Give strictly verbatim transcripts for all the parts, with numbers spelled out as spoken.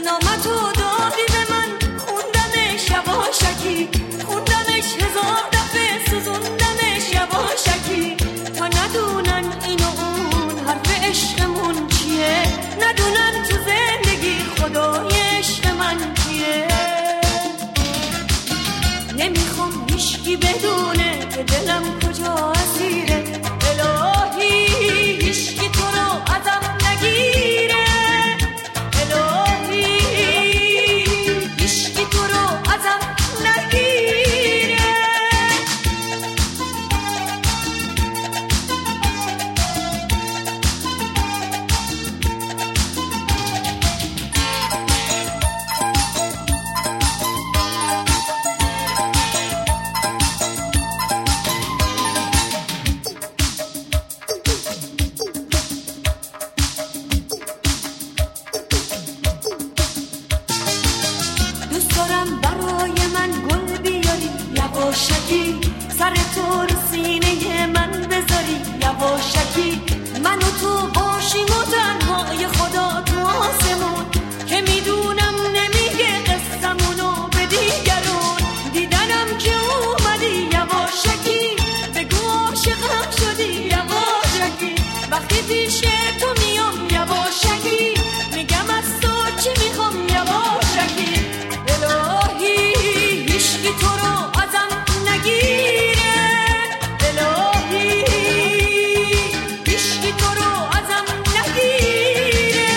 نامتو دادی به من، خوندمش یواشکی، خوندمش هزار دفعه، سوزوندمش یواشکی، تا ندونن این و اون حرف عشقمون چیه، ندونن تو زندگی خدای عشق من کیه. نمیخوام هیچکی بدونه که دلم کجا اسیره، الهی هیچکی تو رو ازم نگیره، الهی هیچکی تو رو ازم نگیره. یواشکی سر تو رو سینه من بذاری، یواشکی من و تو باشیم و تنهای خدا تو آسمون، که میدونم نمیگه قصمونو به دیگرون. دیدنم که اومدی یواشکی، بگو عاشقم شدی یواشکی، وقتی پیش تو میام یواشکی، میگم از تو چی میخوام یواشکی. الهی هیچکی تو رو نگیره، الهی هیچکی تو رو ازم نگیره.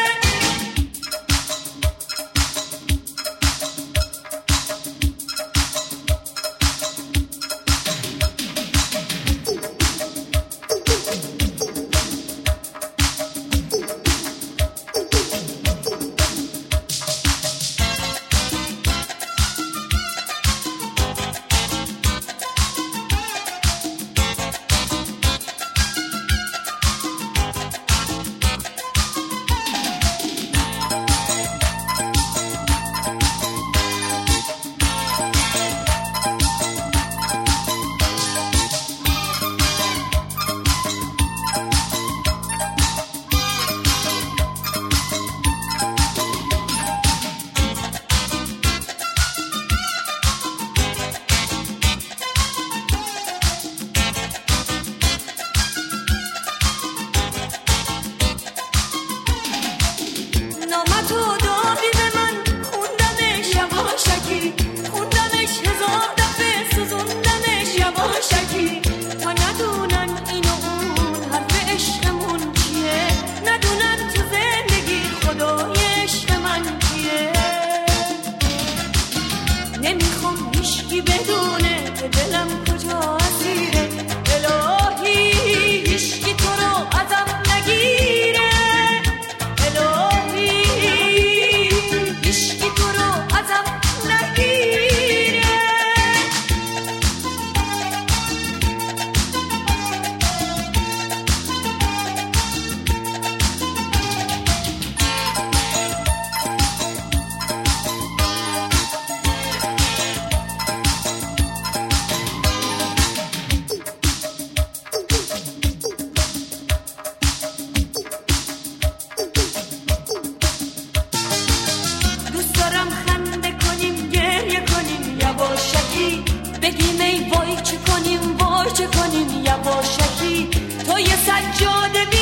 نامتو دادی به من، خوندمش یواشکی، خوندمش هزار دفعه، سوزوندمش یواشکی، تا ندونن این و اون حرف عشقمون چیه، ندونن تو زندگی خدای عشق من کیه. نمیخوام هیچکی بدونه که دلم کجا اسیره، الهی هیچکی تو رو ازم نگیره، الهی هیچکی تو رو ازم نگیره. بگیم ای وای چه کنیم، وای چه کنیم یواشکی، تو یه سجاده بی